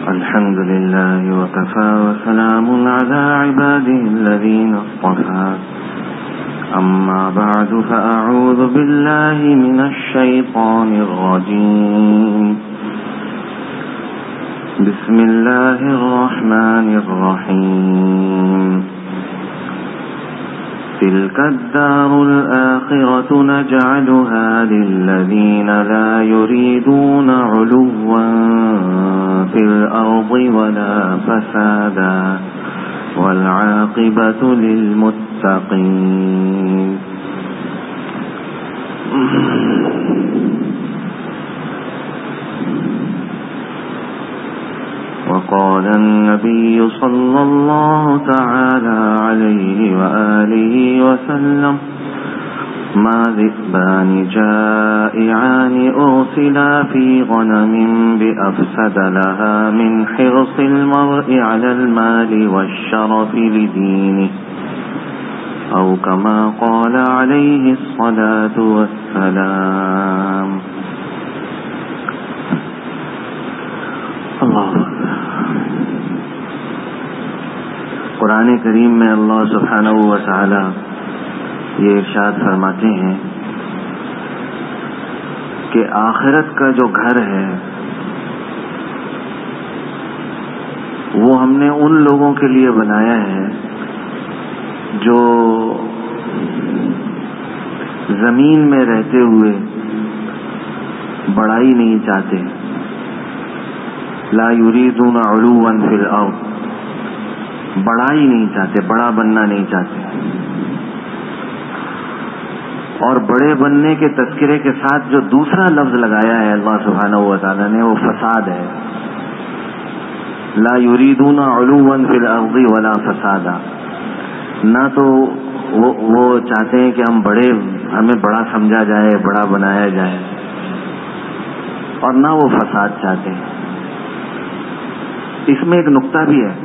الحمد لله وكفى وسلام على عباده الذين اصطفى أما بعد فأعوذ بالله من الشيطان الرجيم بسم الله الرحمن الرحيم تلك الدار الآخرة نجعلها للذين لا يريدون علوا في الأرض ولا فسادا والعاقبة للمتقين. وقال النبي صلى الله تعالى عليه وآله وسلم ما ذئبان جائعان أرسلا في غنم بأفسد لها من حرص المرء على المال والشرف لدينه أو كما قال عليه الصلاة والسلام. اللہ قرآن کریم میں اللہ سبحانہ و تعالی یہ ارشاد فرماتے ہیں کہ آخرت کا جو گھر ہے وہ ہم نے ان لوگوں کے لیے بنایا ہے جو زمین میں رہتے ہوئے بڑائی نہیں چاہتے، لا یریدون علوا فی الارض، بڑائی نہیں چاہتے، بڑا بننا نہیں چاہتے. اور بڑے بننے کے تذکرے کے ساتھ جو دوسرا لفظ لگایا ہے اللہ سبحانہ و تعالی نے وہ فساد ہے. لا یریدون علوا فی الارض ولا فسادا، نہ تو وہ چاہتے ہیں کہ ہمیں بڑا سمجھا جائے، بڑا بنایا جائے، اور نہ وہ فساد چاہتے ہیں. اس میں ایک نقطہ بھی ہے،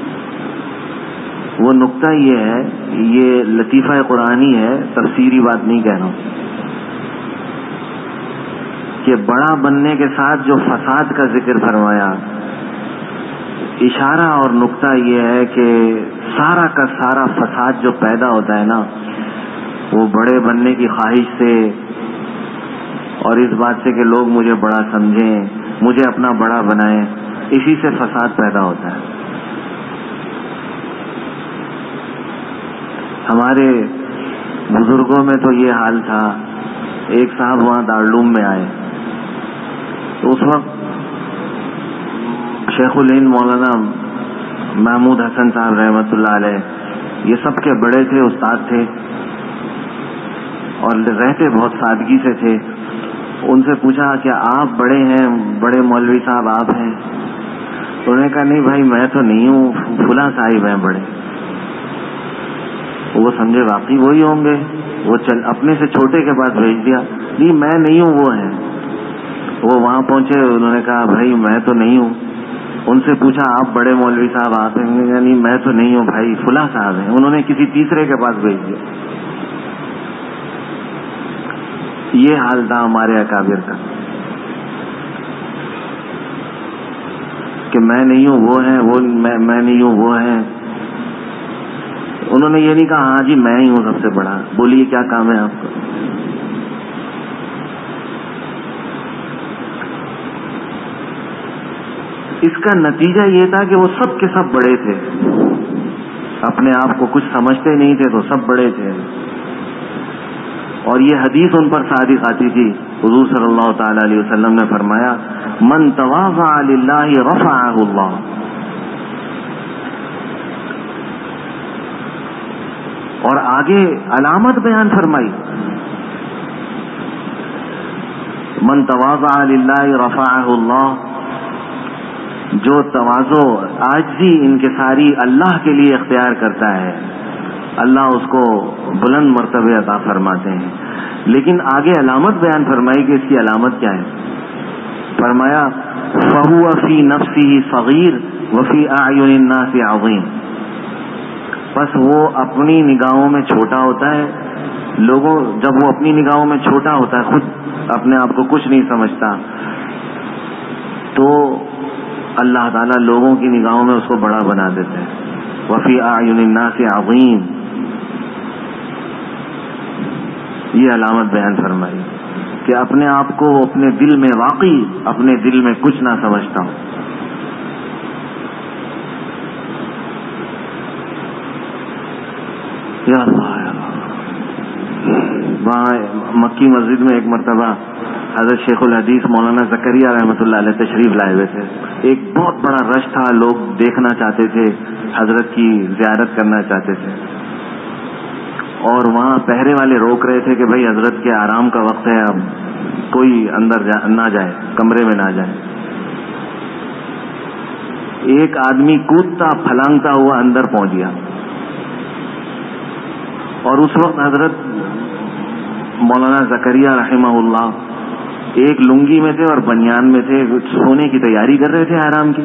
وہ نقطہ یہ ہے، یہ لطیفہ قرآنی ہے، تفسیری بات نہیں کہہ رہا ہوں، کہ بڑا بننے کے ساتھ جو فساد کا ذکر فرمایا، اشارہ اور نقطہ یہ ہے کہ سارا کا سارا فساد جو پیدا ہوتا ہے نا، وہ بڑے بننے کی خواہش سے اور اس بات سے کہ لوگ مجھے بڑا سمجھیں، مجھے اپنا بڑا بنائیں، اسی سے فساد پیدا ہوتا ہے. ہمارے بزرگوں میں تو یہ حال تھا. ایک صاحب وہاں دارالعلوم میں آئے تو اس وقت شیخ الہند مولانا محمود حسن صاحب رحمۃ اللہ علیہ یہ سب کے بڑے تھے، استاد تھے، اور رہتے بہت سادگی سے تھے. ان سے پوچھا کہ آپ بڑے ہیں، بڑے مولوی صاحب آپ ہیں؟ انہوں نے کہا نہیں بھائی میں تو نہیں ہوں، فلاں صاحب ہیں بڑے. وہ سمجھے واقعی وہی ہوں گے، وہ اپنے سے چھوٹے کے پاس بھیج دیا. نہیں میں نہیں ہوں، وہ ہیں. وہ وہاں پہنچے، انہوں نے کہا بھائی میں تو نہیں ہوں. ان سے پوچھا آپ بڑے مولوی صاحب آپ ہیں؟ نہیں میں تو نہیں ہوں بھائی، فلاں صاحب ہیں. انہوں نے کسی تیسرے کے پاس بھیج دیا. یہ حال تھا ہمارے اکابر کا کہ میں نہیں ہوں وہ ہیں، وہ میں نہیں ہوں وہ ہیں. انہوں نے یہ نہیں کہا ہاں جی میں ہی ہوں سب سے بڑا، بولیے کیا کام ہے آپ کو. اس کا نتیجہ یہ تھا کہ وہ سب کے سب بڑے تھے، اپنے آپ کو کچھ سمجھتے نہیں تھے تو سب بڑے تھے. اور یہ حدیث ان پر صادق آتی تھی. حضور صلی اللہ تعالی علیہ وسلم نے فرمایا من تواضع للہ رفعہ اللہ. اور آگے علامت بیان فرمائی من تواضع للہ رفعہ اللہ، جو تواضع عاجزی انکساری اللہ کے لیے اختیار کرتا ہے اللہ اس کو بلند مرتبے عطا فرماتے ہیں. لیکن آگے علامت بیان فرمائی کہ اس کی علامت کیا ہے. فرمایا فَهُوَ فِي نَفْسِهِ صَغِيرٌ وَفِي أَعْيُنِ النَّاسِ عَظِيمٌ. بس وہ اپنی نگاہوں میں چھوٹا ہوتا ہے، لوگوں جب وہ اپنی نگاہوں میں چھوٹا ہوتا ہے، خود اپنے آپ کو کچھ نہیں سمجھتا، تو اللہ تعالیٰ لوگوں کی نگاہوں میں اس کو بڑا بنا دیتے ہیں. وفی اعین الناس عظیم، یہ علامت بیان فرمائی کہ اپنے آپ کو اپنے دل میں واقعی اپنے دل میں کچھ نہ سمجھتا ہوں. یا اللہ، وہاں مکی مسجد میں ایک مرتبہ حضرت شیخ الحدیث مولانا زکریا رحمۃ اللہ علیہ تشریف لائے ہوئے تھے. ایک بہت بڑا رش تھا، لوگ دیکھنا چاہتے تھے، حضرت کی زیارت کرنا چاہتے تھے. اور وہاں پہرے والے روک رہے تھے کہ بھائی حضرت کے آرام کا وقت ہے، اب کوئی اندر نہ جائے، کمرے میں نہ جائے. ایک آدمی کودتا پھلانگتا ہوا اندر پہنچ گیا، اور اس وقت حضرت مولانا زکریا رحمہ اللہ ایک لنگی میں تھے اور بنیان میں تھے، سونے کی تیاری کر رہے تھے آرام کی.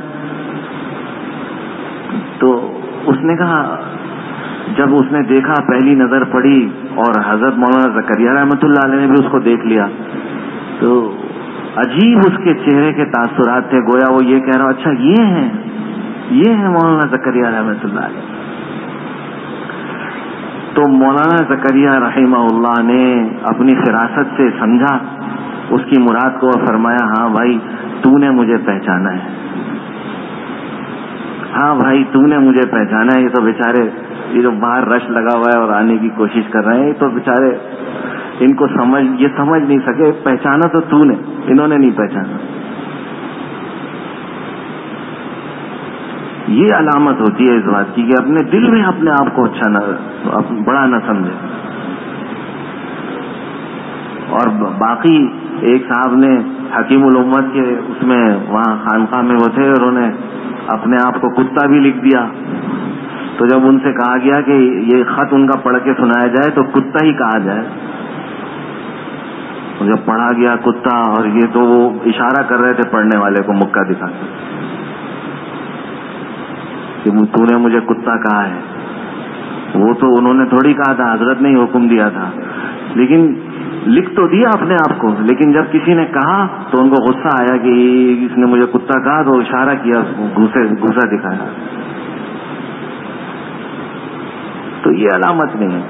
تو اس نے کہا، جب اس نے دیکھا، پہلی نظر پڑی اور حضرت مولانا زکریا رحمۃ اللہ علیہ نے بھی اس کو دیکھ لیا، تو عجیب اس کے چہرے کے تاثرات تھے، گویا وہ یہ کہہ رہا، اچھا یہ ہیں مولانا زکریا رحمۃ اللہ علیہ. تو مولانا زکریا رحمہ اللہ نے اپنی فراست سے سمجھا اس کی مراد کو، فرمایا ہاں بھائی تو نے مجھے پہچانا ہے، ہاں بھائی تو نے مجھے پہچانا ہے. یہ تو بیچارے یہ جو باہر رش لگا ہوا ہے اور آنے کی کوشش کر رہے ہیں، یہ تو بیچارے ان کو یہ سمجھ نہیں سکے، پہچانا تو تو نے، انہوں نے نہیں پہچانا. یہ علامت ہوتی ہے اس بات کی کہ اپنے دل میں اپنے آپ کو اچھا نہ، بڑا نہ سمجھے. اور باقی ایک صاحب نے حکیم الامت کے اس میں وہاں خانقاہ میں وہ تھے، انہوں نے اپنے آپ کو کتا بھی لکھ دیا. تو جب ان سے کہا گیا کہ یہ خط ان کا پڑھ کے سنایا جائے تو کتا ہی کہا جائے، جب پڑھا گیا کتا، اور یہ تو وہ اشارہ کر رہے تھے پڑھنے والے کو مکہ دکھا کے کہ تو نے مجھے کتا کہا ہے. وہ تو انہوں نے تھوڑی کہا تھا، حضرت نے ہی حکم دیا تھا، لیکن لکھ تو دیا اپنے آپ کو. لیکن جب کسی نے کہا تو ان کو غصہ آیا کہ اس نے مجھے کتا کہا، تو اشارہ کیا، گھوسا دکھایا. تو یہ علامت نہیں ہے.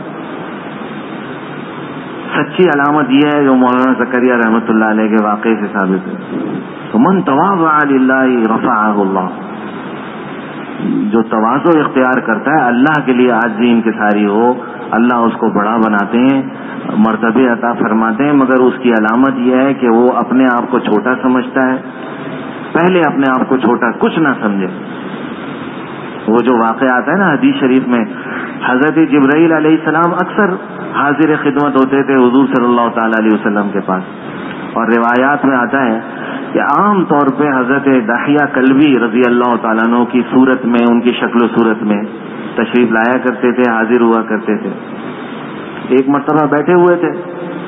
سچی علامت یہ ہے جو مولانا زکریا رحمۃ اللہ علیہ کے واقعے سے ثابت ہے. تو من تواضع للہ رفعہ اللہ، جو تواضع اختیار کرتا ہے اللہ کے لیے، عاجزی انکساری ہو، اللہ اس کو بڑا بناتے ہیں، مرتبے عطا فرماتے ہیں. مگر اس کی علامت یہ ہے کہ وہ اپنے آپ کو چھوٹا سمجھتا ہے. پہلے اپنے آپ کو چھوٹا کچھ نہ سمجھے. وہ جو واقعہ آتا ہے نا حدیث شریف میں، حضرت جبرائیل علیہ السلام اکثر حاضر خدمت ہوتے تھے حضور صلی اللہ تعالی علیہ وسلم کے پاس. اور روایات میں آتا ہے کہ عام طور پہ حضرت دحیہ کلبی رضی اللہ تعالیٰ عنہ کی صورت میں، ان کی شکل و صورت میں تشریف لایا کرتے تھے، حاضر ہوا کرتے تھے. ایک مرتبہ بیٹھے ہوئے تھے،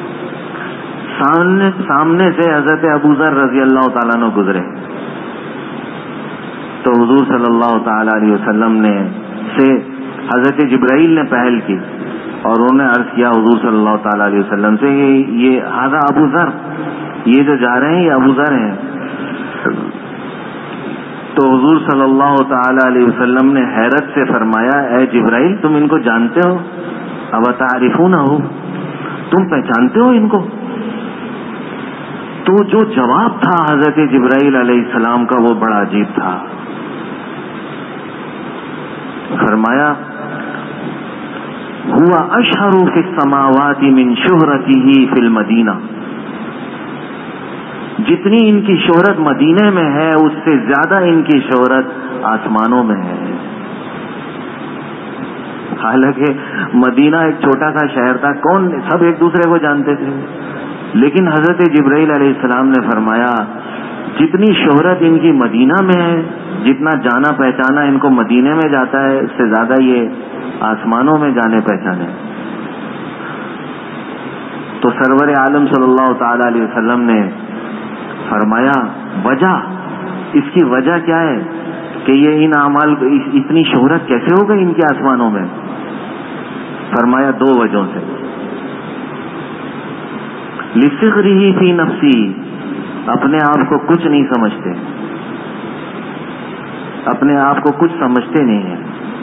سامنے سے حضرت ابو ذر رضی اللہ تعالیٰ عنہ گزرے. تو حضور صلی اللہ تعالی علیہ وسلم نے سے حضرت جبرائیل نے پہل کی، اور انہوں نے عرض کیا حضور صلی اللہ تعالی علیہ وسلم سے، یہ ہذا ابو ذر، یہ جو جا رہے ہیں یہ ابو ذر ہیں. تو حضور صلی اللہ تعالی علیہ وسلم نے حیرت سے فرمایا، اے جبرائیل تم ان کو جانتے ہو؟ اب تعریفونہ، تم پہچانتے ہو ان کو؟ تو جو جواب تھا حضرت جبرائیل علیہ السلام کا وہ بڑا عجیب تھا. فرمایا ہوا اشہر فی السماوات من شہرتہ فی المدینہ، جتنی ان کی شہرت مدینے میں ہے اس سے زیادہ ان کی شہرت آسمانوں میں ہے. حالانکہ مدینہ ایک چھوٹا سا شہر تھا، سب ایک دوسرے کو جانتے تھے، لیکن حضرت جبرائیل علیہ السلام نے فرمایا جتنی شہرت ان کی مدینہ میں ہے، جتنا جانا پہچانا ان کو مدینے میں جاتا ہے، اس سے زیادہ یہ آسمانوں میں جانے پہچانے. تو سرور عالم صلی اللہ تعالی علیہ وسلم نے فرمایا وجہ، اس کی وجہ کیا ہے کہ یہ ان اعمال اتنی شہرت کیسے ہو گئی ان کے آسمانوں میں؟ فرمایا دو وجہوں سے. لصغرہ فی نفسی، اپنے آپ کو کچھ نہیں سمجھتے. اپنے آپ کو کچھ سمجھتے نہیں ہیں.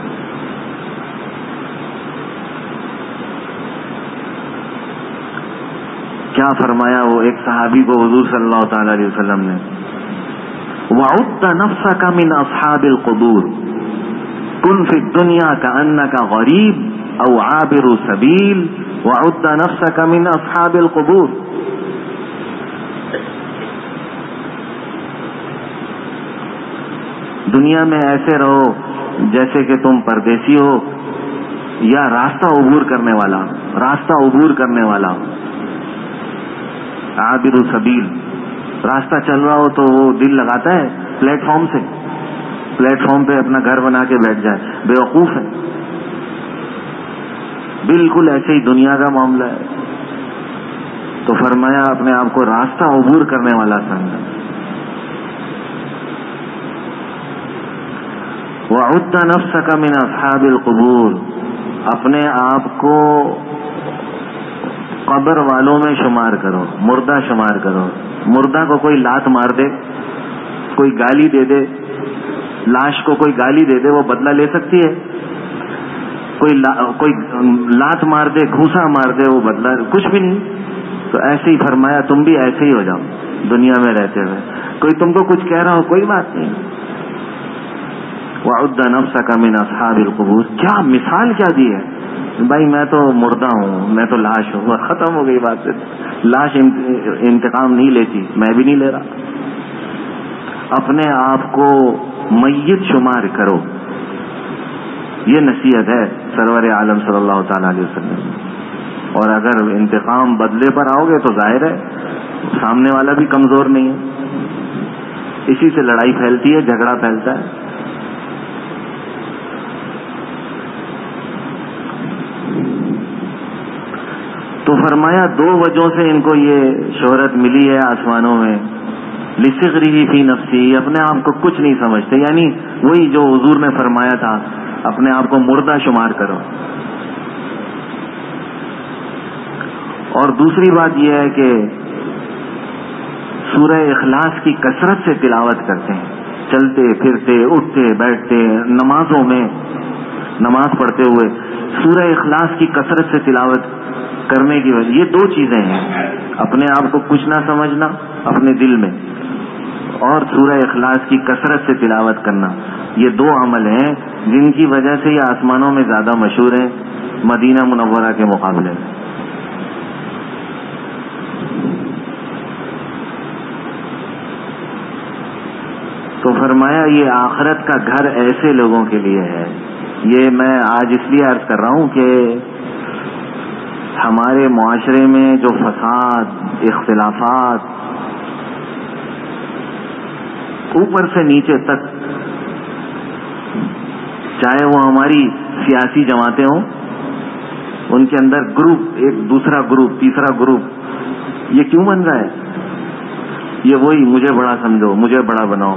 کیا فرمایا وہ ایک صحابی کو حضور صلی اللہ تعالی علیہ وسلم نے، وَعُدَّ نَفْسَكَ مِنْ أَصْحَابِ الْقُبُورِ كُنْ فِي الدُّنْيَا كَأَنَّكَ غَرِيبٌ أَوْ عَابِرُ سَبِيلٍ وَعُدَّ نَفْسَكَ مِنْ أَصْحَابِ الْقُبُورِ. دنیا میں ایسے رہو جیسے کہ تم پردیسی ہو یا راستہ عبور کرنے والا ہو. عابر سبیل، راستہ چل رہا ہو تو وہ دل لگاتا ہے پلیٹ فارم پہ اپنا گھر بنا کے بیٹھ جائے، بیوقوف ہے. بالکل ایسے ہی دنیا کا معاملہ ہے. تو فرمایا اپنے آپ کو راستہ عبور کرنے والا سمجھا. وَعُدَّ نَفْسَكَ مِنْ أَصْحَابِ الْقُبُورِ، اپنے آپ کو قبر والوں میں شمار کرو، مردہ شمار کرو. مردہ کو کوئی لات مار دے، کوئی گالی دے دے، لاش کو کوئی گالی دے دے، وہ بدلہ لے سکتی ہے؟ کوئی لات مار دے، گھوسا مار دے، وہ بدلہ کچھ بھی نہیں. تو ایسے ہی فرمایا تم بھی ایسے ہی ہو جاؤ دنیا میں رہتے ہوئے. کوئی تم کو کچھ کہہ رہا ہو، کوئی بات نہیں. وَعُدَّ نَفْسَكَ مِنْ أَصْحَابِ الْقُبُورِ، کیا مثال کیا دی ہے. بھائی میں تو مردہ ہوں، میں تو لاش ہوں، ختم ہو گئی بات. لاش انتقام نہیں لیتی، میں بھی نہیں لے رہا. اپنے آپ کو میت شمار کرو. یہ نصیحت ہے سرور عالم صلی اللہ تعالی علیہ وسلم. اور اگر انتقام بدلے پر آؤ گے تو ظاہر ہے سامنے والا بھی کمزور نہیں ہے. اسی سے لڑائی پھیلتی ہے، جھگڑا پھیلتا ہے. تو فرمایا دو وجہوں سے ان کو یہ شہرت ملی ہے آسمانوں میں. لِصِغْرِهِ فِي نَفْسِهِ، اپنے آپ کو کچھ نہیں سمجھتے، یعنی وہی جو حضور نے فرمایا تھا اپنے آپ کو مردہ شمار کرو. اور دوسری بات یہ ہے کہ سورہ اخلاص کی کثرت سے تلاوت کرتے ہیں، چلتے پھرتے اٹھتے بیٹھتے نمازوں میں، نماز پڑھتے ہوئے سورہ اخلاص کی کثرت سے تلاوت کرنے کی وجہ یہ دو چیزیں ہیں، اپنے آپ کو کچھ نہ سمجھنا اپنے دل میں، اور سورہ اخلاص کی کثرت سے تلاوت کرنا. یہ دو عمل ہیں جن کی وجہ سے یہ آسمانوں میں زیادہ مشہور ہیں مدینہ منورہ کے مقابلے میں. تو فرمایا یہ آخرت کا گھر ایسے لوگوں کے لیے ہے. یہ میں آج اس لیے عرض کر رہا ہوں کہ ہمارے معاشرے میں جو فساد، اختلافات اوپر سے نیچے تک، چاہے وہ ہماری سیاسی جماعتیں ہوں، ان کے اندر گروپ، ایک دوسرا گروپ تیسرا گروپ، یہ کیوں بن رہا ہے؟ یہ وہی مجھے بڑا سمجھو، مجھے بڑا بناؤ.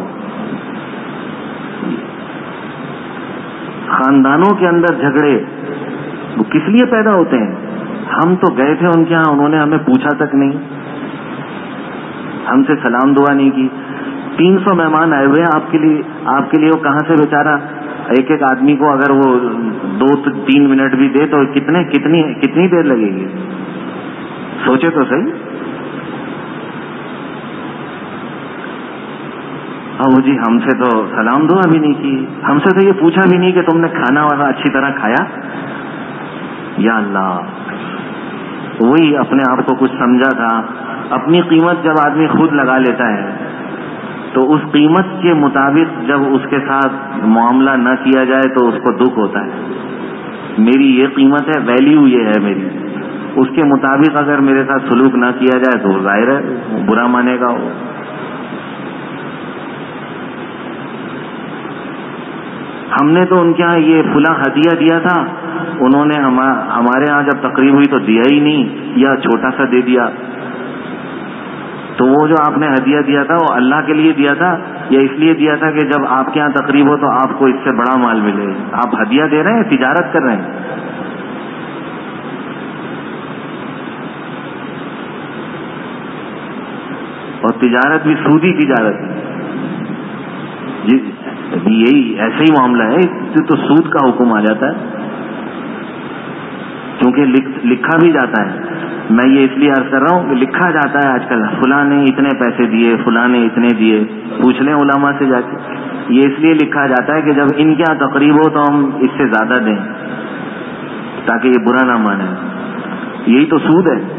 خاندانوں کے اندر جھگڑے وہ کس لیے پیدا ہوتے ہیں؟ ہم تو گئے تھے ان کے ہاں، انہوں نے ہمیں پوچھا تک نہیں، ہم سے سلام دعا نہیں کی. 300 مہمان آئے ہوئے ہیں آپ کے لیے وہ کہاں سے بیچارہ ایک ایک آدمی کو اگر وہ 2-3 منٹ بھی دے تو کتنی دیر لگے گی؟ سوچے تو صحیح. او جی ہم سے تو سلام دعا بھی نہیں کی، ہم سے تو یہ پوچھا بھی نہیں کہ تم نے کھانا وانا اچھی طرح کھایا. یا اللہ، وہی اپنے آپ کو کچھ سمجھا تھا. اپنی قیمت جب آدمی خود لگا لیتا ہے تو اس قیمت کے مطابق جب اس کے ساتھ معاملہ نہ کیا جائے تو اس کو دکھ ہوتا ہے. میری یہ قیمت ہے، ویلیو یہ ہے میری، اس کے مطابق اگر میرے ساتھ سلوک نہ کیا جائے تو ظاہر ہے برا مانے گا وہ. ہم نے تو ان کے ہاں یہ فلاں ہدیہ دیا تھا، انہوں نے ہمارے ہاں جب تقریب ہوئی تو دیا ہی نہیں یا چھوٹا سا دے دیا. تو وہ جو آپ نے ہدیہ دیا تھا وہ اللہ کے لیے دیا تھا یا اس لیے دیا تھا کہ جب آپ کے ہاں تقریب ہو تو آپ کو اس سے بڑا مال ملے؟ آپ ہدیہ دے رہے ہیں، تجارت کر رہے ہیں. اور تجارت بھی سودی تجارت ہے. یہی ایسے ہی معاملہ ہے تو سود کا حکم آ جاتا ہے، کیونکہ لکھا بھی جاتا ہے. میں یہ اس لیے عرض کر رہا ہوں کہ لکھا جاتا ہے آج کل فلاں نے اتنے پیسے دیے، فلاں نے اتنے دیے. پوچھ لیں علماء سے جا کے. یہ اس لیے لکھا جاتا ہے کہ جب ان کے یہاں تقریب ہو تو ہم اس سے زیادہ دیں تاکہ یہ برا نہ مانے. یہی تو سود ہے،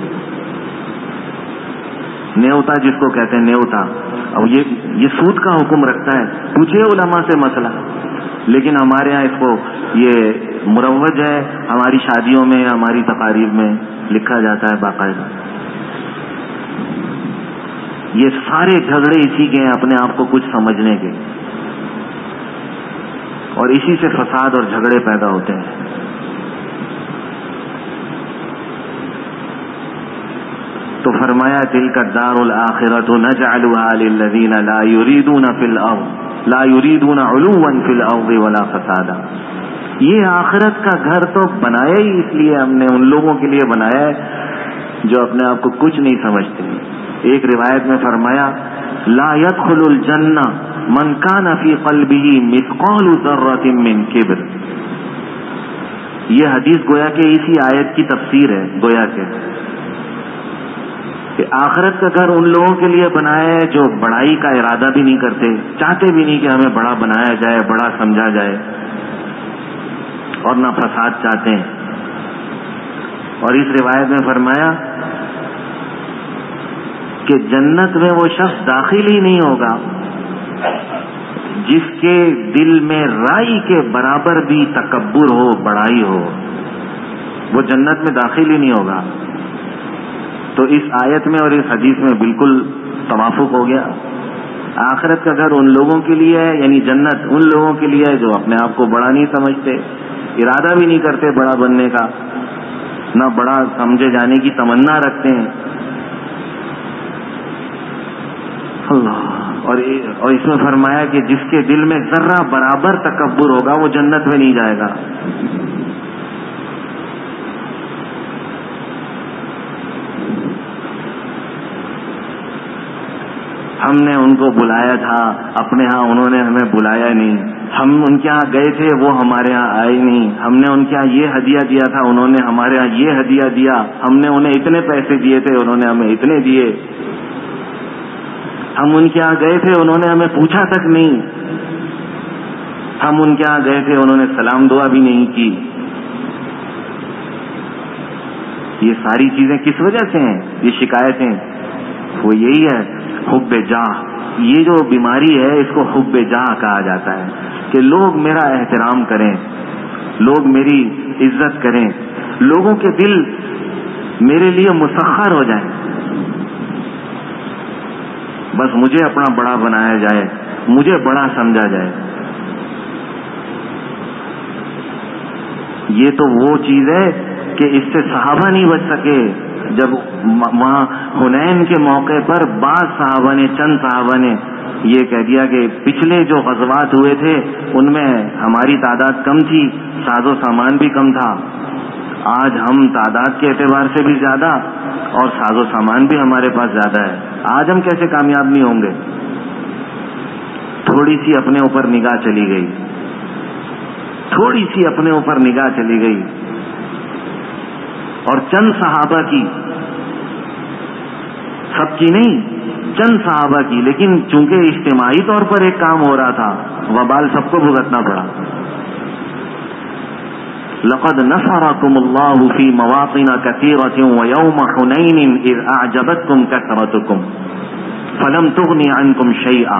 نیوتا جس کو کہتے ہیں نیوتا. اب یہ سود کا حکم رکھتا ہے. پوچھے علماء سے مسئلہ. لیکن ہمارے ہاں اس کو یہ مروج ہے، ہماری شادیوں میں ہماری تقاریب میں لکھا جاتا ہے باقاعدہ. یہ سارے جھگڑے اسی کے ہیں، اپنے آپ کو کچھ سمجھنے کے، اور اسی سے فساد اور جھگڑے پیدا ہوتے ہیں. تو فرمایا تلک الدار الآخرۃ نجعلها للذین لا یریدون علوا فی الارض ولا فسادا. یہ آخرت کا گھر تو بنایا ہی اس لیے ہم نے ان لوگوں کے لیے بنایا ہے جو اپنے آپ کو کچھ نہیں سمجھتے. ایک روایت میں فرمایا لا يدخل الجنہ من کان فی قلبہ مثقال ذرۃ من کبر. یہ حدیث گویا کہ اسی آیت کی تفسیر ہے. گویا کہ آخرت کا گھر ان لوگوں کے لیے بنایا ہے جو بڑائی کا ارادہ بھی نہیں کرتے، چاہتے بھی نہیں کہ ہمیں بڑا بنایا جائے، بڑا سمجھا جائے، اور نہ فساد چاہتے ہیں. اور اس روایت میں فرمایا کہ جنت میں وہ شخص داخل ہی نہیں ہوگا جس کے دل میں رائی کے برابر بھی تکبر ہو، بڑائی ہو. وہ جنت میں داخل ہی نہیں ہوگا. تو اس آیت میں اور اس حدیث میں بالکل توافق ہو گیا. آخرت کا گھر ان لوگوں کے لیے ہے، یعنی جنت ان لوگوں کے لیے ہے جو اپنے آپ کو بڑا نہیں سمجھتے، ارادہ بھی نہیں کرتے بڑا بننے کا، نہ بڑا سمجھے جانے کی تمنا رکھتے ہیں. اللہ. اور اس میں فرمایا کہ جس کے دل میں ذرہ برابر تکبر ہوگا وہ جنت میں نہیں جائے گا. ہم نے ان کو بلایا تھا اپنے ہاں، انہوں نے ہمیں بلایا نہیں. ہم ان کے ہاں گئے تھے، وہ ہمارے ہاں آئے نہیں. ہم نے ان کے ہاں یہ ہدیہ دیا تھا، انہوں نے ہمارے ہاں یہ ہدیہ دیا. ہم نے انہیں اتنے پیسے دیے تھے، انہوں نے ہمیں اتنے دیے. ہم ان کے ہاں گئے تھے، انہوں نے ہمیں پوچھا تک نہیں. ہم ان کے ہاں گئے تھے، انہوں نے سلام دعا بھی نہیں کی. یہ ساری چیزیں کس وجہ سے ہیں؟ یہ شکایتیں وہ یہی ہے، حب جاہ. یہ جو بیماری ہے اس کو حب جاہ کہا جاتا ہے کہ لوگ میرا احترام کریں، لوگ میری عزت کریں، لوگوں کے دل میرے لیے مسخر ہو جائیں، بس مجھے اپنا بڑا بنایا جائے، مجھے بڑا سمجھا جائے. یہ تو وہ چیز ہے کہ اس سے صحابہ نہیں بچ سکے. جب وہاں حنین کے موقع پر بعض صحابہ نے، چند صحابہ نے یہ کہہ دیا کہ پچھلے جو غزوات ہوئے تھے ان میں ہماری تعداد کم تھی، ساز و سامان بھی کم تھا. آج ہم تعداد کے اعتبار سے بھی زیادہ اور ساز و سامان بھی ہمارے پاس زیادہ ہے. آج ہم کیسے کامیاب نہیں ہوں گے؟ تھوڑی سی اپنے اوپر نگاہ چلی گئی، تھوڑی سی اپنے اوپر نگاہ چلی گئی. اور چند صحابہ کی، سب کی نہیں، چند صحابہ کی، لیکن چونکہ اجتماعی طور پر ایک کام ہو رہا تھا، وبال سب کو بھگتنا پڑا. لقد نصركم الله في مواطن كثيرة ويوم حنين إذ أعجبتكم كثرتكم فلم تغن عنكم شيئا.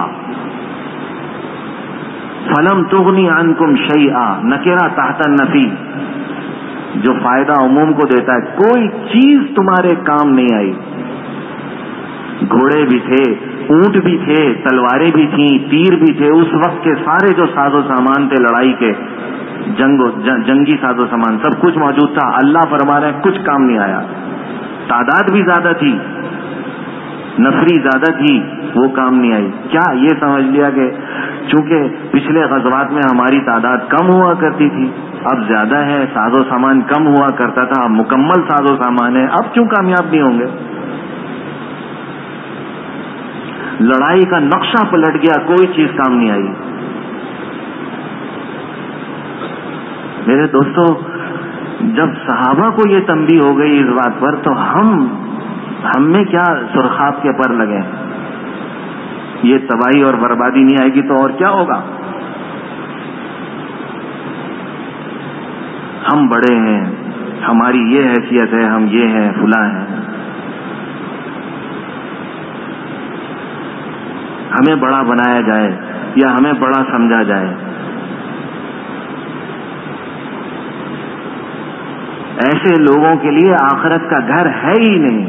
فلم تغن عنكم شيئا نکرہ تحت النفی، جو فائدہ عموم کو دیتا ہے. کوئی چیز تمہارے کام نہیں آئی. گھوڑے بھی تھے، اونٹ بھی تھے، تلواریں بھی تھیں، تیر بھی تھے. اس وقت کے سارے جو ساز و سامان تھے لڑائی کے، جنگی ساز و سامان سب کچھ موجود تھا. اللہ فرما رہے ہیں کچھ کام نہیں آیا. تعداد بھی زیادہ تھی، نفری زیادہ تھی، وہ کام نہیں آئی. کیا یہ سمجھ لیا کہ چونکہ پچھلے غزوات میں ہماری تعداد کم ہوا کرتی تھی، اب زیادہ ہے، ساز و سامان کم ہوا کرتا تھا، اب مکمل ساز و سامان ہے، اب کیوں کامیاب نہیں ہوں گے؟ لڑائی کا نقشہ پلٹ گیا، کوئی چیز کام نہیں آئی. میرے دوستو، جب صحابہ کو یہ تنبیہ ہو گئی اس بات پر، تو ہم میں کیا سرخاب کے پر لگے؟ یہ تباہی اور بربادی نہیں آئے گی تو اور کیا ہوگا؟ ہم بڑے ہیں، ہماری یہ حیثیت ہے، ہم یہ ہیں، فلاں ہیں، ہمیں بڑا بنایا جائے یا ہمیں بڑا سمجھا جائے. ایسے لوگوں کے لیے آخرت کا گھر ہے ہی نہیں.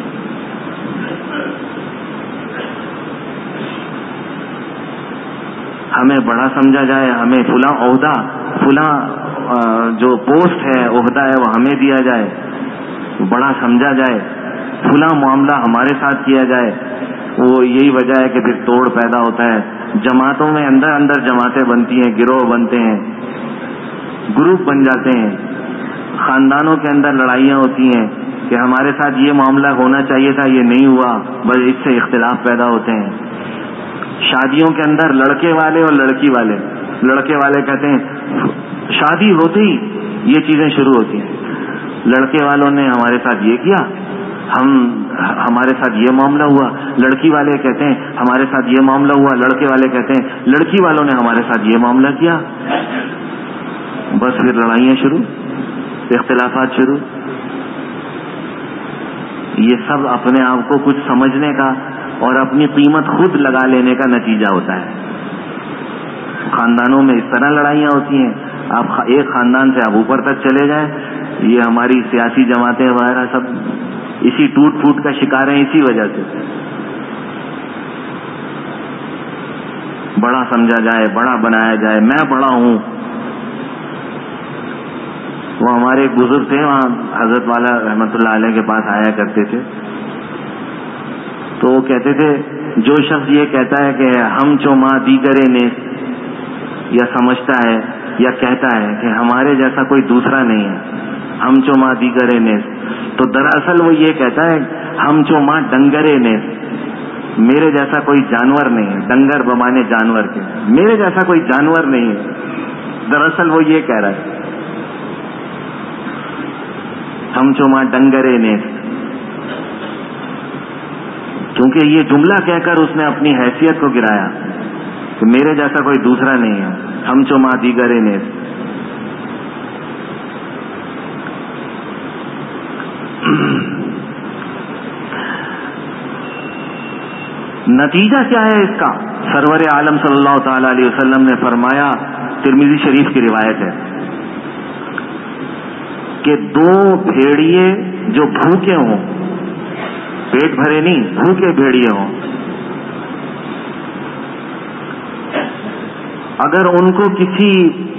ہمیں بڑا سمجھا جائے، ہمیں فلاں عہدہ، فلاں جو پوسٹ ہے، عہدہ ہے، وہ ہمیں دیا جائے، بڑا سمجھا جائے، فلاں معاملہ ہمارے ساتھ کیا جائے. وہ یہی وجہ ہے کہ پھر توڑ پیدا ہوتا ہے. جماعتوں میں اندر جماعتیں بنتی ہیں، گروہ بنتے ہیں، گروپ بن جاتے ہیں. خاندانوں کے اندر لڑائیاں ہوتی ہیں کہ ہمارے ساتھ یہ معاملہ ہونا چاہیے تھا، یہ نہیں ہوا، بس اس سے اختلاف پیدا ہوتے ہیں. شادیوں کے اندر لڑکے والے اور لڑکی والے، لڑکے والے کہتے ہیں شادی ہوتے ہی یہ چیزیں شروع ہوتی ہیں، لڑکے والوں نے ہمارے ساتھ یہ کیا، ہمارے ساتھ یہ معاملہ ہوا. لڑکی والے کہتے ہیں ہمارے ساتھ یہ معاملہ ہوا، لڑکے والے کہتے ہیں لڑکی والوں نے ہمارے ساتھ یہ معاملہ کیا. بس پھر لڑائیاں شروع، اختلافات شروع. یہ سب اپنے آپ کو کچھ سمجھنے کا اور اپنی قیمت خود لگا لینے کا نتیجہ ہوتا ہے. خاندانوں میں اس طرح لڑائیاں ہوتی ہیں. آپ ایک خاندان سے آپ اوپر تک چلے جائیں، یہ ہماری سیاسی جماعتیں وغیرہ سب اسی ٹوٹ پھوٹ کا شکار ہیں. اسی وجہ سے بڑا سمجھا جائے، بڑا بنایا جائے، میں بڑا ہوں. وہ ہمارے ایک بزرگ تھے، وہاں حضرت والا رحمت اللہ علیہ کے پاس آیا کرتے تھے. تو وہ کہتے تھے جو شخص یہ کہتا ہے کہ ہم چو ماں دیگرے نیست، یا سمجھتا ہے یا کہتا ہے کہ ہمارے جیسا کوئی دوسرا نہیں ہے، ہم چو ماں دیگرے نیست، تو دراصل وہ یہ کہتا ہے ہم چو ماں ڈنگرے نیست، میرے جیسا کوئی جانور نہیں ہے. ڈنگر بمانے جانور کے، میرے جیسا کوئی جانور نہیں ہے. دراصل وہ یہ کہہ رہا ہے ہم چو ماں ڈنگرے نیست، کیونکہ یہ جملہ کہہ کر اس نے اپنی حیثیت کو گرایا کہ میرے جیسا کوئی دوسرا نہیں ہے، ہم چو ماں دیگرے نیست. نتیجہ کیا ہے اس کا؟ سرور عالم صلی اللہ تعالی علیہ وسلم نے فرمایا، ترمذی شریف کی روایت ہے کہ دو بھیڑیے جو بھوکے ہوں، پیٹ بھرے نہیں، بھوکے بھیڑیے ہوں، اگر ان کو کسی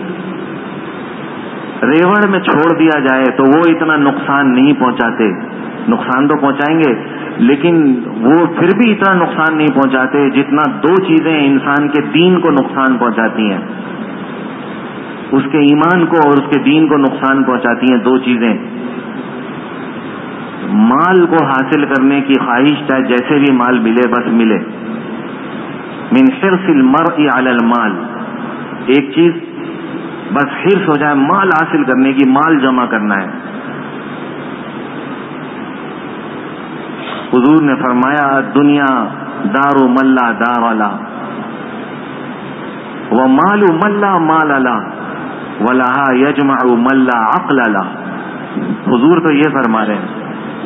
ریوڑ میں چھوڑ دیا جائے تو وہ اتنا نقصان نہیں پہنچاتے. نقصان تو پہنچائیں گے لیکن وہ پھر بھی اتنا نقصان نہیں پہنچاتے جتنا دو چیزیں انسان کے دین کو نقصان پہنچاتی ہیں، اس کے ایمان کو اور اس کے دین کو نقصان پہنچاتی ہیں. دو چیزیں، مال کو حاصل کرنے کی خواہش، چاہے جیسے بھی مال ملے بس ملے، من حرص المرء علی المال، ایک چیز بس حرص ہو جائے مال حاصل کرنے کی، مال جمع کرنا ہے. حضور نے فرمایا دنیا دار من لا دار لا ومال من لا مال لا ولها یجمع من لا عقل لا. حضور تو یہ فرما رہے ہیں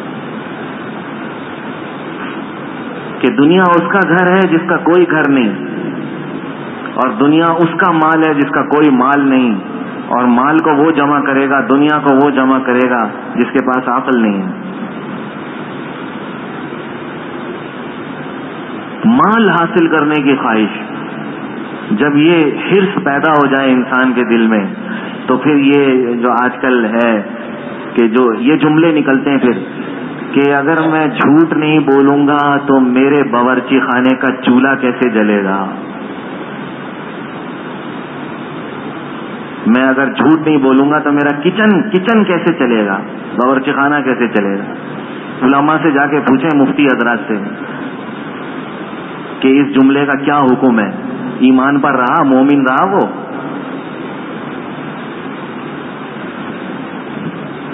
کہ دنیا اس کا گھر ہے جس کا کوئی گھر نہیں، اور دنیا اس کا مال ہے جس کا کوئی مال نہیں، اور مال کو وہ جمع کرے گا، دنیا کو وہ جمع کرے گا جس کے پاس عقل نہیں ہے. مال حاصل کرنے کی خواہش، جب یہ حرص پیدا ہو جائے انسان کے دل میں، تو پھر یہ جو آج کل ہے کہ جو یہ جملے نکلتے ہیں پھر کہ اگر میں جھوٹ نہیں بولوں گا تو میرے باورچی خانے کا چولہا کیسے جلے گا، میں اگر جھوٹ نہیں بولوں گا تو میرا کچن کیسے چلے گا، باورچی خانہ کیسے چلے گا. علماء سے جا کے پوچھیں، مفتی حضرات سے، کہ اس جملے کا کیا حکم ہے. ایمان پر رہا، مومن رہا وہ.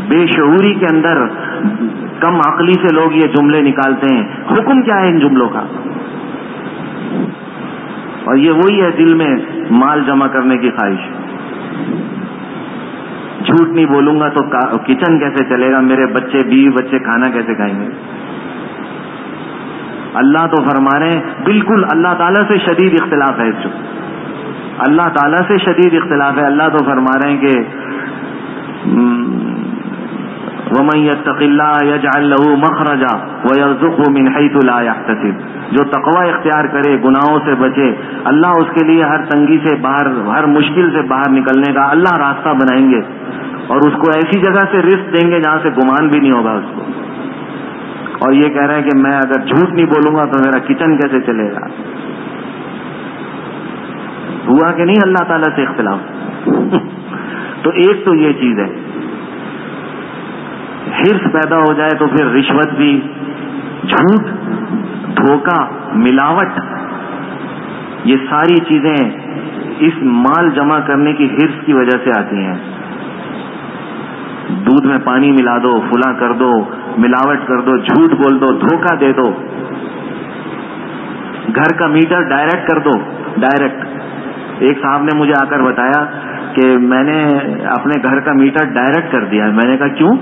بے شعوری کے اندر کم عقلی سے لوگ یہ جملے نکالتے ہیں. حکم کیا ہے ان جملوں کا؟ اور یہ وہی ہے دل میں مال جمع کرنے کی خواہش. جھوٹ نہیں بولوں گا تو کچن کیسے چلے گا، میرے بچے بیوی بچے کھانا کیسے کھائیں گے. اللہ تو فرما رہے ہیں بالکل اللہ تعالیٰ سے شدید اختلاف ہے. اس اللہ تعالیٰ سے شدید اختلاف ہے. اللہ تو فرما رہے ہیں کہ وَمَن يَتَّقِ اللَّهَ يَجْعَل لَّهُ مَخْرَجًا وَيَرْزُقْهُ مِنْ حَيْثُ لَا يَحْتَسِبُ. جو تقوی اختیار کرے، گناہوں سے بچے، اللہ اس کے لیے ہر تنگی سے باہر، ہر مشکل سے باہر نکلنے کا اللہ راستہ بنائیں گے، اور اس کو ایسی جگہ سے رزق دیں گے جہاں سے گمان بھی نہیں ہوگا اس کو. اور یہ کہہ رہے ہیں کہ میں اگر جھوٹ نہیں بولوں گا تو میرا کچن کیسے چلے گا. ہوا کہ نہیں اللہ تعالیٰ سے اختلاف؟ تو ایک تو یہ چیز ہے، حرص پیدا ہو جائے تو پھر رشوت بھی، جھوٹ، دھوکہ، ملاوٹ، یہ ساری چیزیں اس مال جمع کرنے کی حرص کی وجہ سے آتی ہیں. دودھ میں پانی ملا دو، فلاں کر دو، ملاوٹ کر دو، جھوٹ بول دو، دھوکہ دے دو. گھر کا میٹر ڈائریکٹ کر دو، ڈائریکٹ. ایک صاحب نے مجھے آ کر بتایا کہ میں نے اپنے گھر کا میٹر ڈائریکٹ کر دیا. میں نے کہا کیوں؟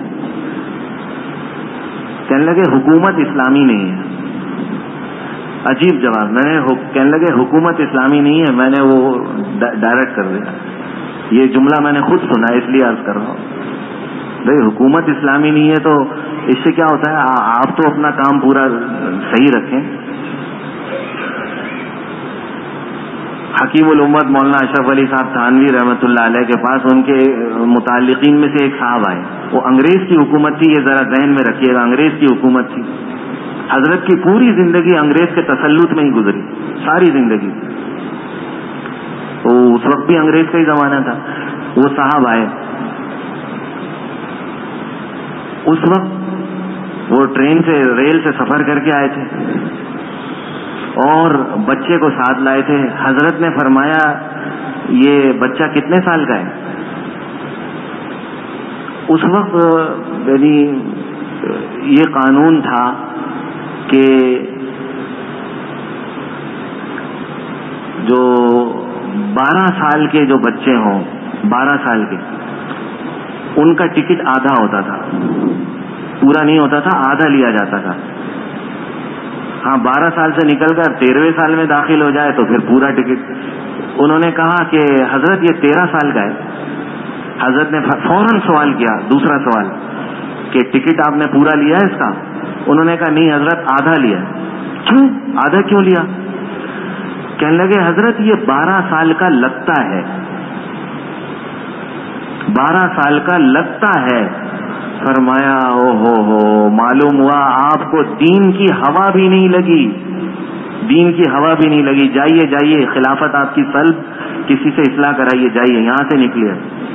کہنے لگے حکومت اسلامی نہیں ہے. عجیب جواب. میں نے کہنے لگے حکومت اسلامی نہیں ہے، میں نے وہ ڈائریکٹ کر دیا. یہ جملہ میں نے خود سنا اس لیے عرض کر رہا ہوں. بھائی حکومت اسلامی نہیں ہے تو اس سے کیا ہوتا ہے؟ آپ تو اپنا کام پورا صحیح رکھیں. حکیم الامت مولانا اشرف علی صاحب تھانوی رحمۃ اللہ علیہ کے پاس ان کے متعلقین میں سے ایک صاحب آئے. وہ انگریز کی حکومت تھی، یہ ذرا ذہن میں رکھیے گا، انگریز کی حکومت تھی. حضرت کی پوری زندگی انگریز کے تسلط میں ہی گزری، ساری زندگی. تو اس وقت بھی انگریز کا ہی زمانہ تھا. وہ صاحب آئے، اس وقت وہ ٹرین سے، ریل سے سفر کر کے آئے تھے اور بچے کو ساتھ لائے تھے. حضرت نے فرمایا یہ بچہ کتنے سال کا ہے؟ اس وقت یعنی یہ قانون تھا کہ جو 12 سال کے جو بچے ہوں، 12 سال کے، ان کا ٹکٹ آدھا ہوتا تھا، پورا نہیں ہوتا تھا، آدھا لیا جاتا تھا. ہاں 12 سال سے نکل کر 13ویں سال میں داخل ہو جائے تو پھر پورا ٹکٹ. انہوں نے کہا کہ حضرت یہ 13 سال کا ہے. حضرت نے فوراً سوال کیا، دوسرا سوال، کہ ٹکٹ آپ نے پورا لیا ہے اس کا؟ انہوں نے کہا نہیں حضرت آدھا لیا. کیوں آدھا کیوں لیا؟ کہنے لگے حضرت یہ 12 سال کا لگتا ہے، 12 سال کا لگتا ہے. فرمایا او ہو معلوم ہوا آپ کو دین کی ہوا بھی نہیں لگی، دین کی ہوا بھی نہیں لگی. جائیے جائیے، خلافت آپ کی سلب، کسی سے اصلاح کرائیے، جائیے یہاں سے نکلیے.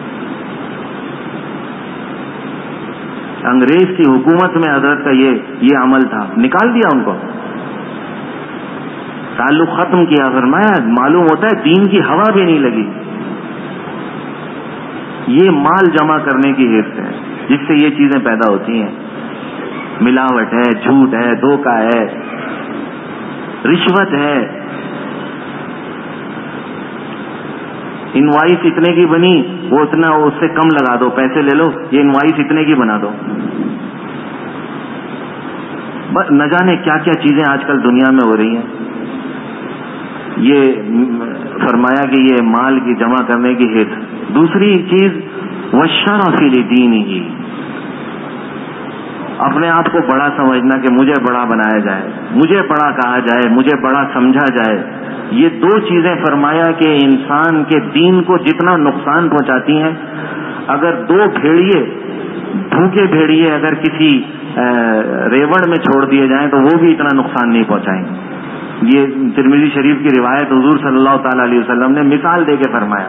انگریز کی حکومت میں حضرت کا یہ عمل تھا. نکال دیا ان کو، تعلق ختم کیا. فرمایا معلوم ہوتا ہے دین کی ہوا بھی نہیں لگی. یہ مال جمع کرنے کی حرص ہے جس سے یہ چیزیں پیدا ہوتی ہیں. ملاوٹ ہے، جھوٹ ہے، دھوکہ ہے، رشوت ہے. انوائس اتنے کی بنی، وہ اتنا اس سے کم لگا دو، پیسے لے لو، یہ انوائس اتنے کی بنا دو. نہ جانے کیا کیا چیزیں آج کل دنیا میں ہو رہی ہیں. یہ فرمایا کہ یہ مال کی جمع کرنے کی حرص. دوسری چیز والشرف لدینہ، اپنے آپ کو بڑا سمجھنا کہ مجھے بڑا بنایا جائے، مجھے بڑا کہا جائے، مجھے بڑا سمجھا جائے. یہ دو چیزیں فرمایا کہ انسان کے دین کو جتنا نقصان پہنچاتی ہیں. اگر دو بھیڑیے، بھوکے بھیڑیے اگر کسی ریوڑ میں چھوڑ دیے جائیں تو وہ بھی اتنا نقصان نہیں پہنچائیں گے. یہ ترمذی شریف کی روایت حضور صلی اللہ تعالی علیہ وسلم نے مثال دے کے فرمایا.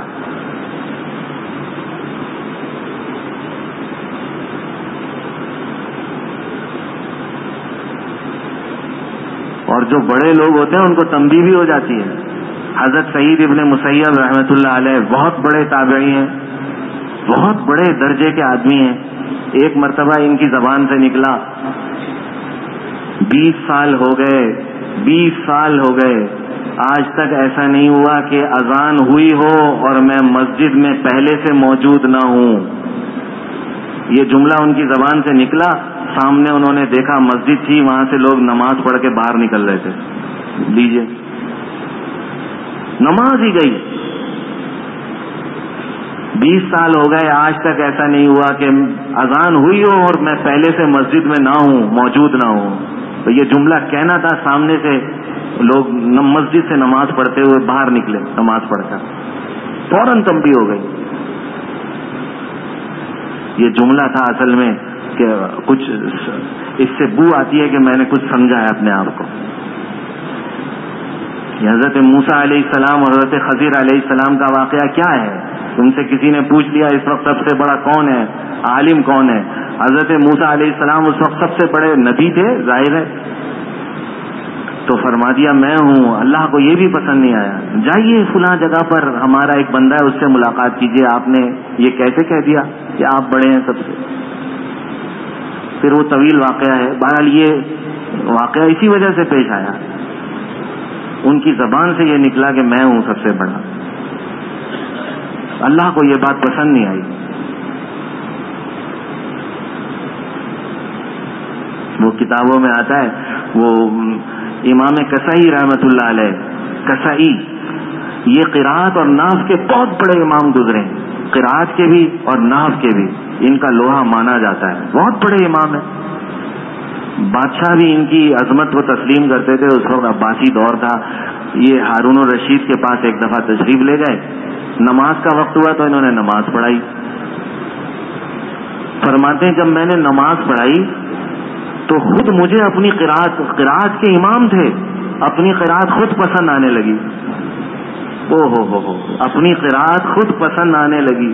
اور جو بڑے لوگ ہوتے ہیں ان کو تنبیہ بھی ہو جاتی ہے. حضرت سعید ابن مسیب رحمۃ اللہ علیہ بہت بڑے تابعی ہیں، بہت بڑے درجے کے آدمی ہیں. ایک مرتبہ ان کی زبان سے نکلا 20 سال ہو گئے 20 سال ہو گئے آج تک ایسا نہیں ہوا کہ اذان ہوئی ہو اور میں مسجد میں پہلے سے موجود نہ ہوں. یہ جملہ ان کی زبان سے نکلا, سامنے انہوں نے دیکھا مسجد تھی, وہاں سے لوگ نماز پڑھ کے باہر نکل رہے تھے. لیجیے, نماز ہی گئی. 20 سال ہو گئے آج تک ایسا نہیں ہوا کہ اذان ہوئی ہو اور میں پہلے سے مسجد میں نہ ہوں, موجود نہ ہوں. تو یہ جملہ کہنا تھا, سامنے سے لوگ مسجد سے نماز پڑھتے ہوئے باہر نکلے, نماز پڑھ کر فوراً تنبیہ ہو گئی. یہ جملہ تھا اصل میں کہ کچھ اس سے بو آتی ہے کہ میں نے کچھ سمجھا ہے اپنے آپ کو. حضرت موسیٰ علیہ السلام اور حضرت خضر علیہ السلام کا واقعہ کیا ہے؟ تم سے کسی نے پوچھ لیا اس وقت سب سے بڑا کون ہے, عالم کون ہے؟ حضرت موسیٰ علیہ السلام اس وقت سب سے بڑے نبی تھے, ظاہر ہے, تو فرما دیا میں ہوں. اللہ کو یہ بھی پسند نہیں آیا. جائیے فلاں جگہ پر ہمارا ایک بندہ ہے, اس سے ملاقات کیجیے. آپ نے یہ کیسے کہہ دیا کہ آپ بڑے ہیں سب سے؟ پھر وہ طویل واقعہ ہے. بہرحال یہ واقعہ اسی وجہ سے پیش آیا, ان کی زبان سے یہ نکلا کہ میں ہوں سب سے بڑا. اللہ کو یہ بات پسند نہیں آئی. وہ کتابوں میں آتا ہے, وہ امام کسائی رحمت اللہ علیہ, کسائی یہ قرات اور نحو کے بہت بڑے امام گزرے ہیں, قرات کے بھی اور نحو کے بھی ان کا لوہا مانا جاتا ہے, بہت بڑے امام ہیں. بادشاہ بھی ان کی عظمت کو تسلیم کرتے تھے. اس وقت عباسی دور تھا. یہ ہارون الرشید کے پاس ایک دفعہ تشریف لے گئے, نماز کا وقت ہوا تو انہوں نے نماز پڑھائی. فرماتے ہیں جب میں نے نماز پڑھائی تو خود مجھے اپنی قرات کے امام تھے, اپنی قرات خود پسند آنے لگی. او ہو اپنی قرات خود پسند آنے لگی.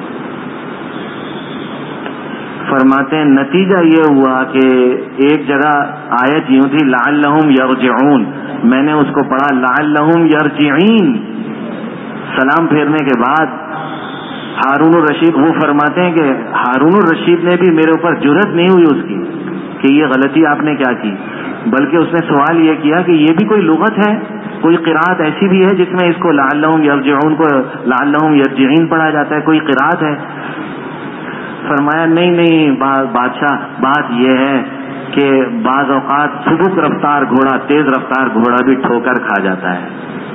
فرماتے ہیں نتیجہ یہ ہوا کہ ایک جگہ آیت یوں تھی لعلہم یرجعون, میں نے اس کو پڑھا لعلہم یرجعین. سلام پھیرنے کے بعد ہارون الرشید, وہ فرماتے ہیں کہ ہارون الرشید نے بھی میرے اوپر جرأت نہیں ہوئی اس کی کہ یہ غلطی آپ نے کیا کی, بلکہ اس نے سوال یہ کیا کہ یہ بھی کوئی لغت ہے, کوئی قرات ایسی بھی ہے جس میں اس کو لعلہم یرجعون کو لعلہم یرجعین پڑھا جاتا ہے, کوئی قرات ہے؟ فرمایا نہیں بادشاہ, بات یہ ہے کہ بعض اوقات سبک رفتار گھوڑا تیز رفتار گھوڑا بھی ٹھوکر کھا جاتا ہے.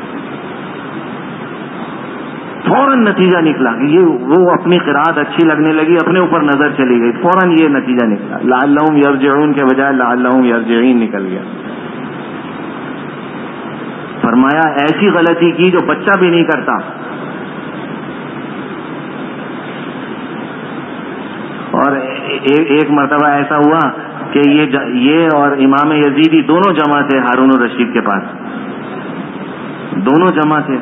فوراً نتیجہ نکلا کہ یہ وہ اپنی قرات اچھی لگنے لگی, اپنے اوپر نظر چلی گئی, فوراً یہ نتیجہ نکلا لعلہم یرجعون کے بجائے لعلہم یرجعین نکل گیا. فرمایا ایسی غلطی کی جو بچہ بھی نہیں کرتا. اور ایک مرتبہ ایسا ہوا کہ یہ اور امام یزیدی دونوں جمع تھے ہارون الرشید کے پاس, دونوں جمع تھے.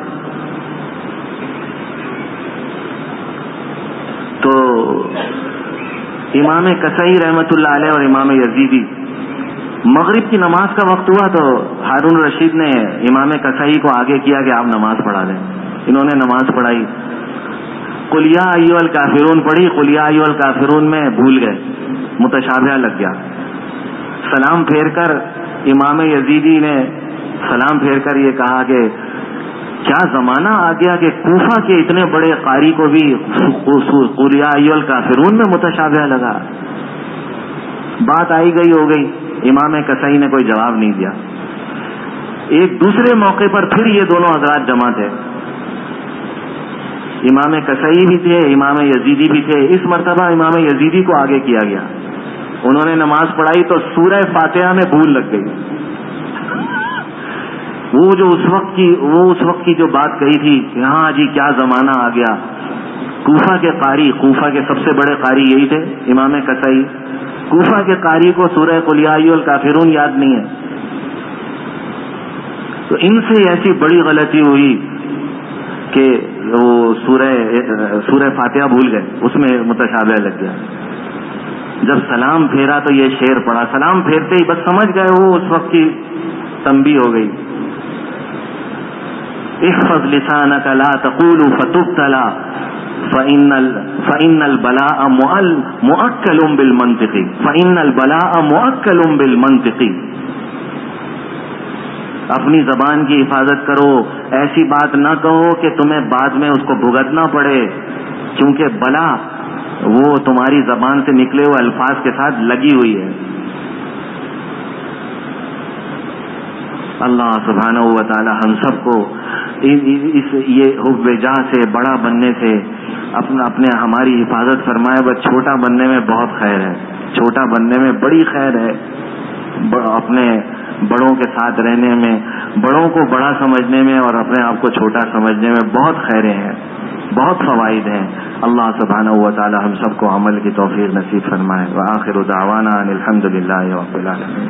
تو امام کسائی رحمت اللہ علیہ اور امام یزیدی, مغرب کی نماز کا وقت ہوا تو ہارون الرشید نے امام کسائی کو آگے کیا کہ آپ نماز پڑھا دیں. انہوں نے نماز پڑھائی, قل یا ایھا الکافرون پڑھی, قل یا ایھا الکافرون میں بھول گئے, متشابہہ لگ گیا. سلام پھیر کر امام یزیدی نے سلام پھیر کر یہ کہا کہ کیا زمانہ آ گیا کہ کوفہ کے اتنے بڑے قاری کو بھی قل یا ایھا الکافرون میں متشابہہ لگا. بات آئی گئی ہو گئی, امام کسائی نے کوئی جواب نہیں دیا. ایک دوسرے موقع پر پھر یہ دونوں حضرات جمع تھے, امام کسائی بھی تھے, امام یزیدی بھی تھے. اس مرتبہ امام یزیدی کو آگے کیا گیا, انہوں نے نماز پڑھائی تو سورہ فاتحہ میں بھول لگ گئی. وہ اس وقت کی جو بات کہی تھی کہ ہاں جی کیا زمانہ آ گیا. کوفہ کے قاری, کوفہ کے سب سے بڑے قاری یہی تھے امام کسائی, کوفہ کے قاری کو سورہ قل یا ایھا الکافرون یاد نہیں ہے. تو ان سے ایسی بڑی غلطی ہوئی کہ وہ سورہ فاتحہ بھول گئے, اس میں متشابہ لگ گیا. جب سلام پھیرا تو یہ شعر پڑا, سلام پھیرتے ہی بس سمجھ گئے وہ, اس وقت کی تنبیہ ہو گئی. احفظ لسانک لا تقول فتبتلا, فإن البلاء مؤکل بالمنطق فإن البلاء مؤکل بالمنطق. اپنی زبان کی حفاظت کرو، ایسی بات نہ کہو کہ تمہیں بعد میں اس کو بھگتنا پڑے، کیونکہ بلا وہ تمہاری زبان سے نکلے ہوئے الفاظ کے ساتھ لگی ہوئی ہے. اللہ سبحانہ و تعالی ہم سب کو یہ حب جاہ سے بڑا بننے سے اپنے ہماری حفاظت فرمائے. بس چھوٹا بننے میں بہت خیر ہے، چھوٹا بننے میں بڑی خیر ہے. اپنے بڑوں کے ساتھ رہنے میں، بڑوں کو بڑا سمجھنے میں اور اپنے آپ کو چھوٹا سمجھنے میں بہت خیریں ہیں، بہت فوائد ہیں. اللہ سبحانہ و تعالی ہم سب کو عمل کی توفیق نصیب فرمائے. وآخر دعوانا ان الحمد للہ رب العالمین.